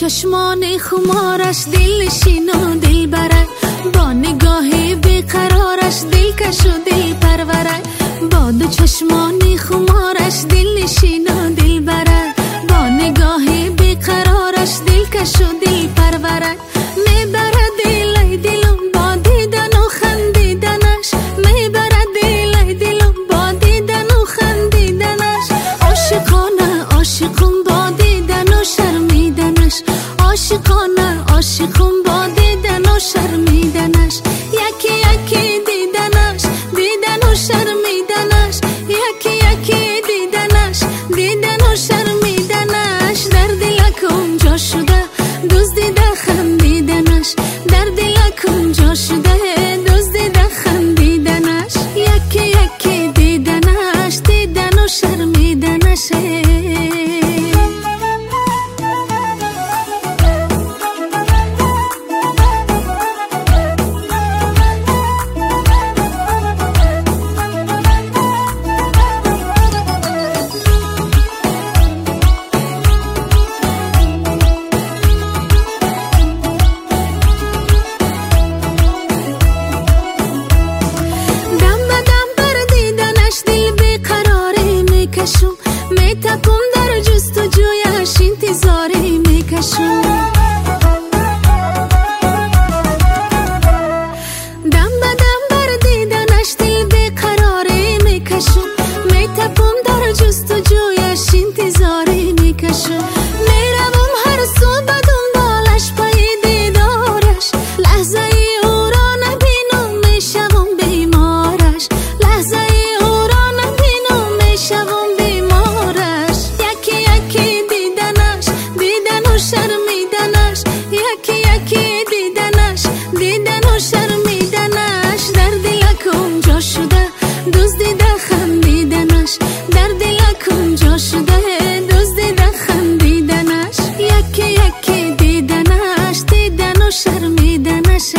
چشمان خمارش دل نشین و دل بره، با نگاه بیقرارش دل کش و دل پروره. با دو چشمان خمارش دل نشین و دل بره، با نگاه بیقرارش دل کش و دل پروره. میبره دل دلم با دیدن و خندیدنش، میبره دل دلم با دیدن و خندیدنش. عاشقانه عاشقم با دیدن و شرمیدنش، عاشقانه عاشقم با دیدن و شرمیدنش. یکی یکی دیدنش، دیدن و شرمیدنش، یکی یکی دیدنش، دیدن و شرمیدنش. در دلکم جا شده دزدیده خندیدنش، در دلکم جا شده دزدیده خندیدنش. یکی یکی دیدنش، دیدن و شرمیدنش. میتپم در جستجویش انتظاری میکشم، دم به دم بر دیدنش دل بیقراری میکشم. میتپم در جستجویش انتظاری میکشم. میروم هر سو به دنبالش پی دیدارش، لحظه ای او را نبینم میشوم بیمارش، لحظه ای او را نبینم میشوم شرمیدنش. یکی یکی دیدنش، دیدن و شرمیدنش. در دلکم جا شده دزدیده خندیدنش، در دلکم جا شده دزدیده خندیدنش. یکی یکی دیدنش، دیدن و شرمیدنش.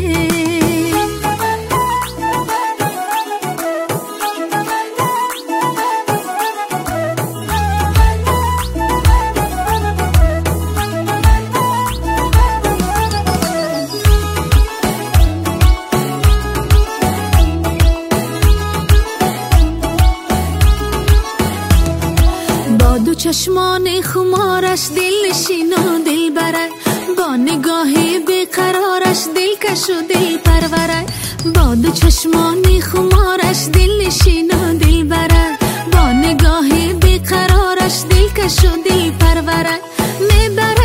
با دو چشمان خمارش دل نشین و دل بره، با نگاه بیقرارش دل کش و دل پروره. با دو چشمان خمارش دل نشین و دل بره، با نگاه بیقرارش دل کش و دل پروره. میبره